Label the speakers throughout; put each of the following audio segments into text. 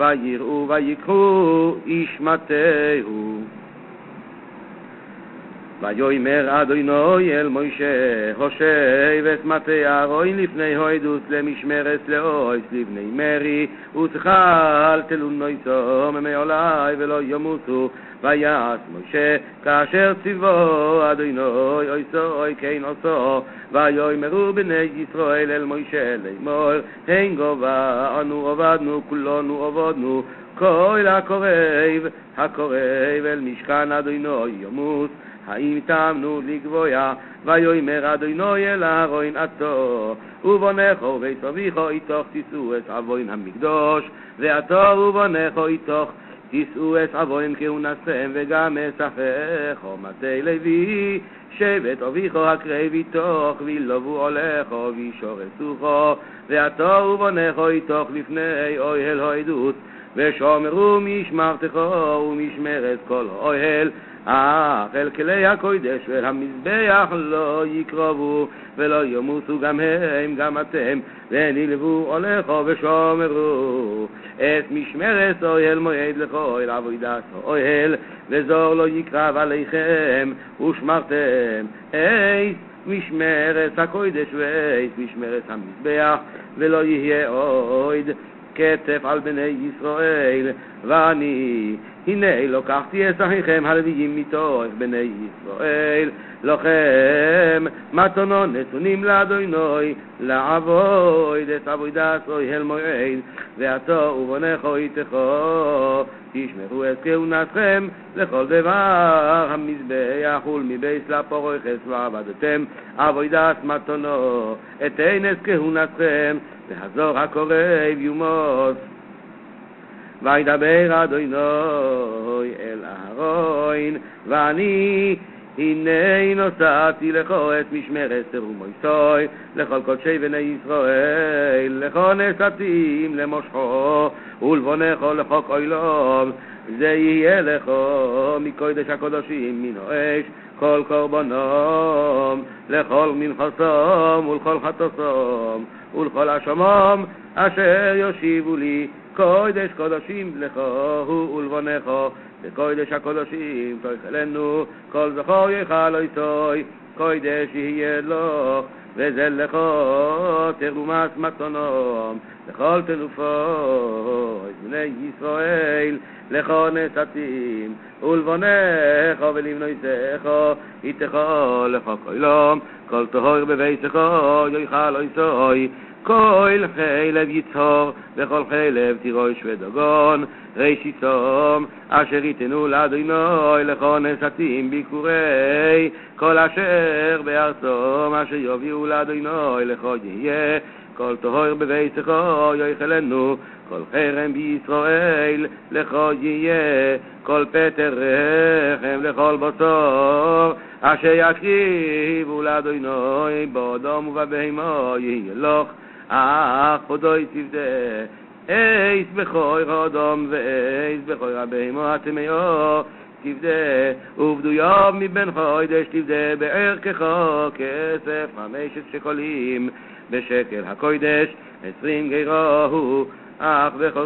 Speaker 1: ויראו ויקחו איש מטהו. ויאמר אדוני אל מוישה, הושב את מטה אהרון לפני העדות למשמרת לאויס לבני מרי, ותכלתלו נויסום מעולי ולא ימותו. ויעש מוישה כאשר ציוו אדוני עושו כן עושו. ויאמרו בני ישראל אל מוישה לאמור, הן גובה אנו עבדנו כולנו עבדנו, כל הקורב אל משכן אדוני ימות. האם תאמנו לגבויה? ויאמר אדוני אל אהרון עתו ובונך ובית אביך איתך תישאו את עוון המקדוש, ועתו ובונך איתך תישאו את עוון כהונתכם, וגם את אחיך מטה לוי שבט אביך הקרב איתך, וילבו עליך וישרתוך, ועתו ובונך איתך לפני אוהל העדות, ושומרו משמרתך ומשמרת כל האוהל, אך אל כלי הקודש ואל המזבח לא יקרבו, ולא ימותו גם הם גם אתם, ונלוו עליך ושומרו את משמרת אוהל מועד לכל עבודת האוהל, וזור לא יקרב עליכם, ושמרתם את משמרת הקודש ואת משמרת המזבח, ולא יהיה עוד כתף על בני ישראל. ואני הנה לוקחתי את אחיכם הלוויים מתוך בני ישראל, לכם מתנות נתונים לאדוני לעבוד את עבודת אוהל מועד, ועתו ובונך איתך תשמרו את כהונתכם לכל דבר המזבח ולמבייס לפורחס, ועבדתם עבודת מתנות את אינס כהונתכם, והזור הקורב יומוס. וידבר אדוני אל אהרון, ואני הנה נוסעתי לך את משמרת תרומויסוי לכל קודשי בני ישראל, לכל נסעתים למושכו ולבונך לחוק עולם, זה יהיה לך מקודש הקודשים מן האש כל קורבנם, לכל מנחסם ולכל חטאתם ולכל אשמם אשר יושיבו לי. קודש קודשים לך הוא ולבונך בקודש הקודשים תאכלנו, כל זכור יאכל איתוי קודש יהיה לך, וזה לך תרומת מתנום לכל תנופות בני ישראל, לך נסעתים ולבונך ולבנותיך איתך לך כלום, כל טהור בביתך יאכל איתוי, כל חלב יצהור וכל חלב תירוש ודגון, ראשיתום אשר יתנו לאדוני לך נסעתים ביקורי, כל אשר בארצום אשר יביאו לאדוני לך יהיה, כל טהור בביתך יאכלנו, כל חרם בישראל לך יהיה, כל פטר רחם לכל בשר אשר יקריבו לאדוני באדם ובבהמה יהיה לך, אך חודוי תפדה אייס בכור אדם ואייס בכור הבהמה הטמאה תפדה, ובדויו מבין חודש תפדה בערכך כסף 5 שקלים בשקל הקודש 20 גירו, אך בכור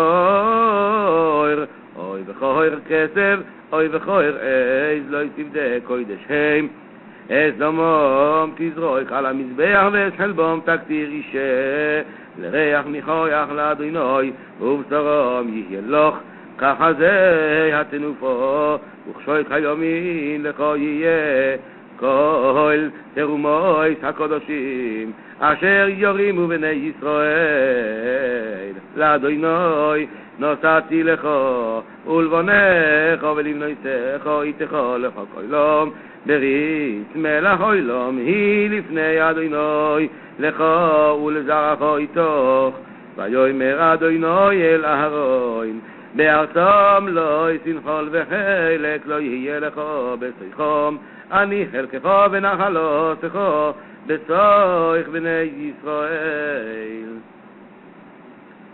Speaker 1: שור אוי בכור כסף אוי בכור אייס לא תפדה קודש הם, את דמם תזרוק על המזבח ואת חלבם תקטיר אישה, לריח ניחוח לאדוני ובשרם יהיה לך, ככה זה התנופו וכשוית היומין לך יהיה, כל תרומות הקודשים אשר יורימו בני ישראל לאדוני נוסעתי לך ולבונך ולבנותיך איתך לך כלום, ברית מלך עולם היא לפני אדוני לך ולזרעך איתך. ויאמר אדוני אל אהרון, בארצם לא ישנחל וחלק לא יהיה לך בשיחם, אני חלקך ונחלותך בצורך בני ישראל.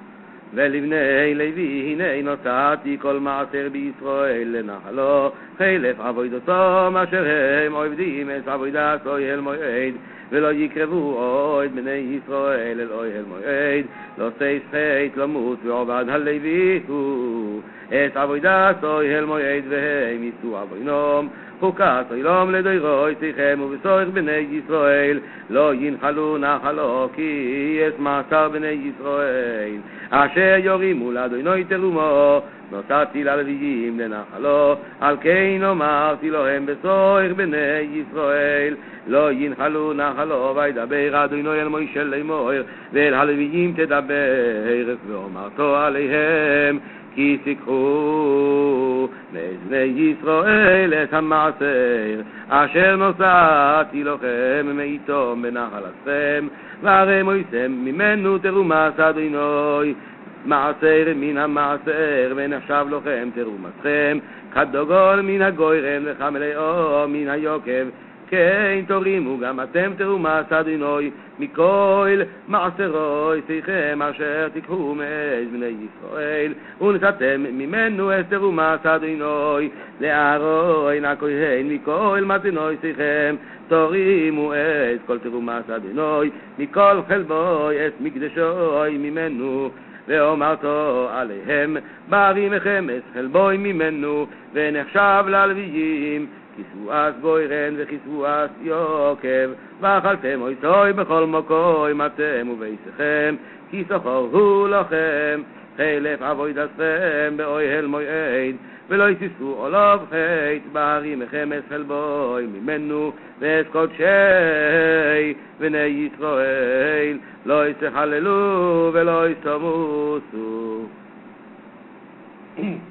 Speaker 1: ולבני לוי הנה נתתי כל מעשר בישראל לנחלו חלף עבודתם אשר הם עובדים את עבודת אוהל מועד ולא יקרבו עוד בני ישראל אל אוהל מועד לא תיס חית למות ועובד הלוי הוא את עבודת אוהל מועד והם יישאו עבוינם חוקת עולם לדורות שיכם ובשורך בני ישראל לא ינחלו נחלו כי יש מעשר בני ישראל אשר יורימו לאדוני תרומו נתתי ללוויים לנחלו על כן אמרתי להם בשורך בני ישראל לא ינחלו נחלו וידבר אדוני אל מוישה לאמור ואל הלוויים תדבר ואמרתו עליהם כי תיקחו מבני ישראל את המעשר אשר נושאתי לכם מאיתו בנחלתכם והרי מויסם ממנו תרומת אדוני מעשר מן המעשר ונחשב לכם תרומתכם כדוגל מן הגוירם וכמלאו מן היוקב כן תורימו גם אתם תרומת אדוני מכל מעשרו שיכם אשר תיקחו מאת בני ישראל ונתתם ממנו את תרומת אדוני לאהרון הכהן מכל מתנות שיכם תורימו את כל תרומת אדוני מכל חלבו את מקדשו ממנו ואומרתו עליהם בערימכם את חלבוי ממנו ונחשב ללוויים כיסואס גוירן וכיסואס יוקב ואכלתם אויתוי בכל מקום אתם וביסכם כי שכר הוא לכם חלף עבודתכם באוהל מועד ולא תישאו עליו חית בערימכם את חלבוי ממנו ואת קודשי בני ישראל לא יתחללו ולא יסתמוסו